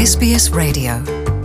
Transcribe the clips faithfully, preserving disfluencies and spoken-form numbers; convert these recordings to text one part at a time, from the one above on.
S B S Radio.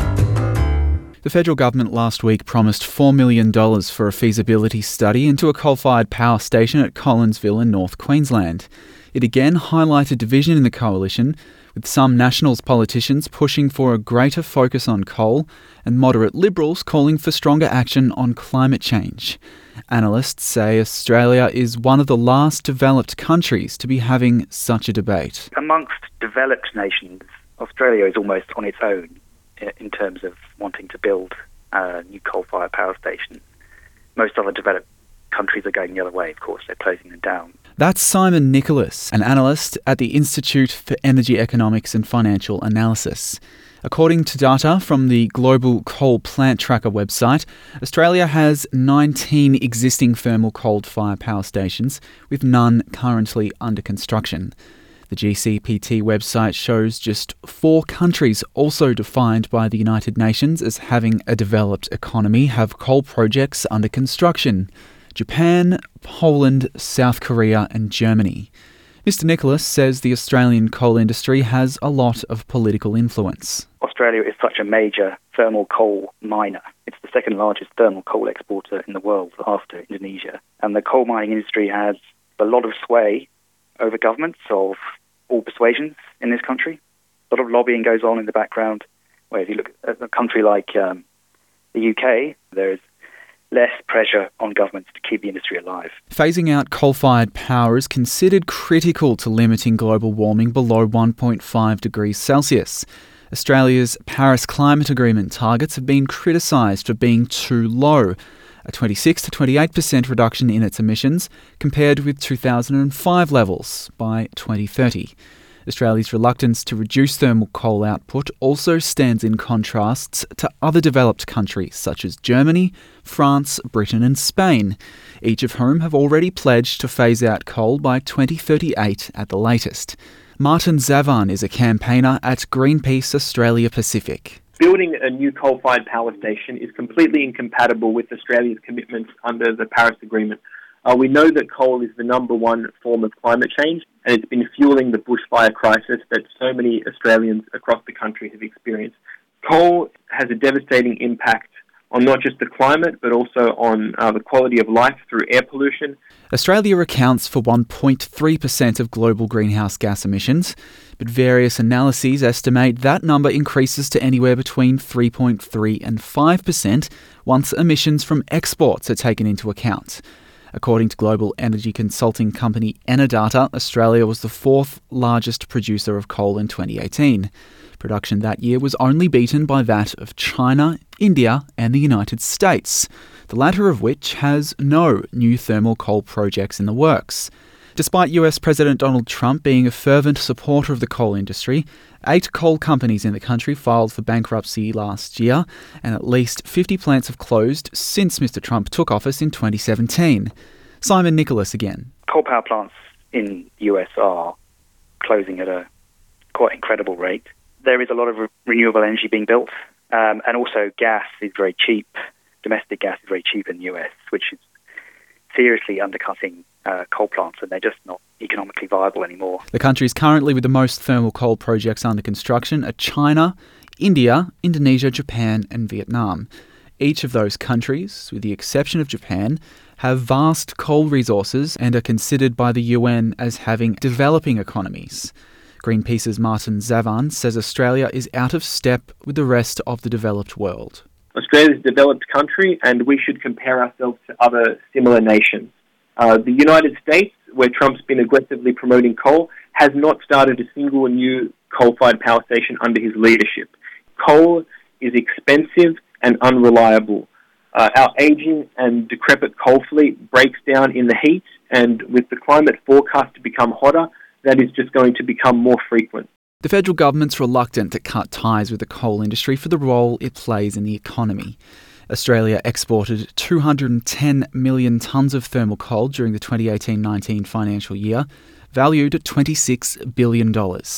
The federal government last week promised four million dollars for a feasibility study into a coal-fired power station at Collinsville in North Queensland. It again highlighted division in the coalition, with some Nationals politicians pushing for a greater focus on coal and moderate Liberals calling for stronger action on climate change. Analysts say Australia is one of the last developed countries to be having such a debate. Amongst developed nations, Australia is almost on its own in terms of wanting to build uh, new coal-fired power stations. Most other developed countries are going the other way, of course, they're closing them down. That's Simon Nicholas, an analyst at the Institute for Energy Economics and Financial Analysis. According to data from the Global Coal Plant Tracker website, Australia has nineteen existing thermal coal-fired power stations, with none currently under construction. The G C P T website shows just four countries, also defined by the United Nations as having a developed economy, have coal projects under construction: Japan, Poland, South Korea and Germany. Mister Nicholas says the Australian coal industry has a lot of political influence. Australia is such a major thermal coal miner. It's the second largest thermal coal exporter in the world after Indonesia. And the coal mining industry has a lot of sway over governments of all persuasions in this country. A lot of lobbying goes on in the background, where if you look at a country like um, the U K, there is less pressure on governments to keep the industry alive. Phasing out coal-fired power is considered critical to limiting global warming below one point five degrees Celsius. Australia's Paris Climate Agreement targets have been criticised for being too low, a twenty-six to twenty-eight percent reduction in its emissions compared with two thousand five levels by twenty thirty. Australia's reluctance to reduce thermal coal output also stands in contrast to other developed countries such as Germany, France, Britain and Spain, each of whom have already pledged to phase out coal by twenty thirty-eight at the latest. Martin Zavan is a campaigner at Greenpeace Australia Pacific. Building a new coal-fired power station is completely incompatible with Australia's commitments under the Paris Agreement. Uh, we know that coal is the number one form of climate change, and it's been fueling the bushfire crisis that so many Australians across the country have experienced. Coal has a devastating impact on not just the climate, but also on uh, the quality of life through air pollution. Australia accounts for one point three percent of global greenhouse gas emissions, but various analyses estimate that number increases to anywhere between three point three and five percent once emissions from exports are taken into account. According to global energy consulting company Enerdata, Australia was the fourth largest producer of coal in twenty eighteen. Production that year was only beaten by that of China, India and the United States, the latter of which has no new thermal coal projects in the works. Despite U S President Donald Trump being a fervent supporter of the coal industry, eight coal companies in the country filed for bankruptcy last year, and at least fifty plants have closed since Mister Trump took office in twenty seventeen. Simon Nicholas again. Coal power plants in the U S are closing at a quite incredible rate. There is a lot of re- renewable energy being built, um, and also gas is very cheap. Domestic gas is very cheap in the U S, which is seriously undercutting uh, coal plants, and they're just not economically viable anymore. The countries currently with the most thermal coal projects under construction are China, India, Indonesia, Japan and Vietnam. Each of those countries, with the exception of Japan, have vast coal resources and are considered by the U N as having developing economies. Greenpeace's Martin Zavan says Australia is out of step with the rest of the developed world. Australia is a developed country and we should compare ourselves to other similar nations. Uh, the United States, where Trump's been aggressively promoting coal, has not started a single new coal-fired power station under his leadership. Coal is expensive and unreliable. Uh, our ageing and decrepit coal fleet breaks down in the heat, and with the climate forecast to become hotter, that is just going to become more frequent. The federal government's reluctant to cut ties with the coal industry for the role it plays in the economy. Australia exported two hundred ten million tonnes of thermal coal during the twenty eighteen nineteen financial year, valued at twenty-six billion dollars.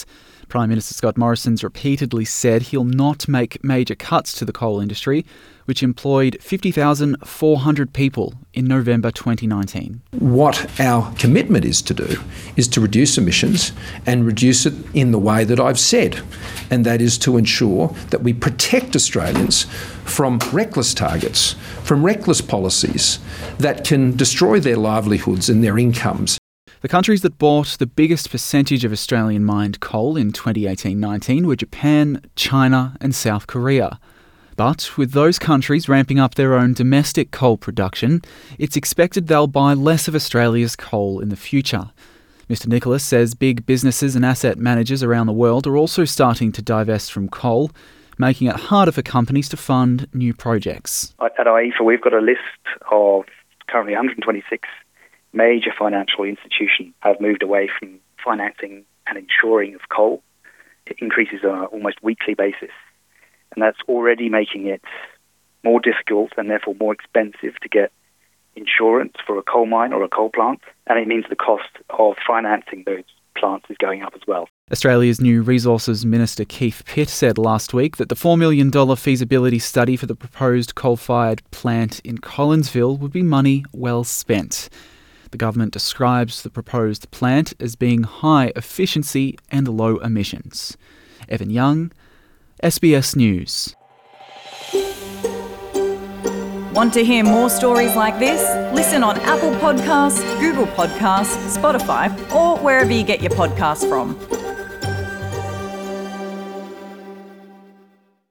Prime Minister Scott Morrison's repeatedly said he'll not make major cuts to the coal industry, which employed fifty thousand four hundred people in November twenty nineteen. What our commitment is to do is to reduce emissions and reduce it in the way that I've said, and that is to ensure that we protect Australians from reckless targets, from reckless policies that can destroy their livelihoods and their incomes. The countries that bought the biggest percentage of Australian mined coal in twenty eighteen nineteen were Japan, China and South Korea. But with those countries ramping up their own domestic coal production, it's expected they'll buy less of Australia's coal in the future. Mister Nicholas says big businesses and asset managers around the world are also starting to divest from coal, making it harder for companies to fund new projects. At I E F A, we've got a list of currently one hundred twenty-six major financial institutions have moved away from financing and insuring of coal. It increases on an almost weekly basis. And that's already making it more difficult and therefore more expensive to get insurance for a coal mine or a coal plant. And it means the cost of financing those plants is going up as well. Australia's new Resources Minister Keith Pitt said last week that the four million dollars feasibility study for the proposed coal-fired plant in Collinsville would be money well spent. The government describes the proposed plant as being high efficiency and low emissions. Evan Young, S B S News. Want to hear more stories like this? Listen on Apple Podcasts, Google Podcasts, Spotify, or wherever you get your podcasts from.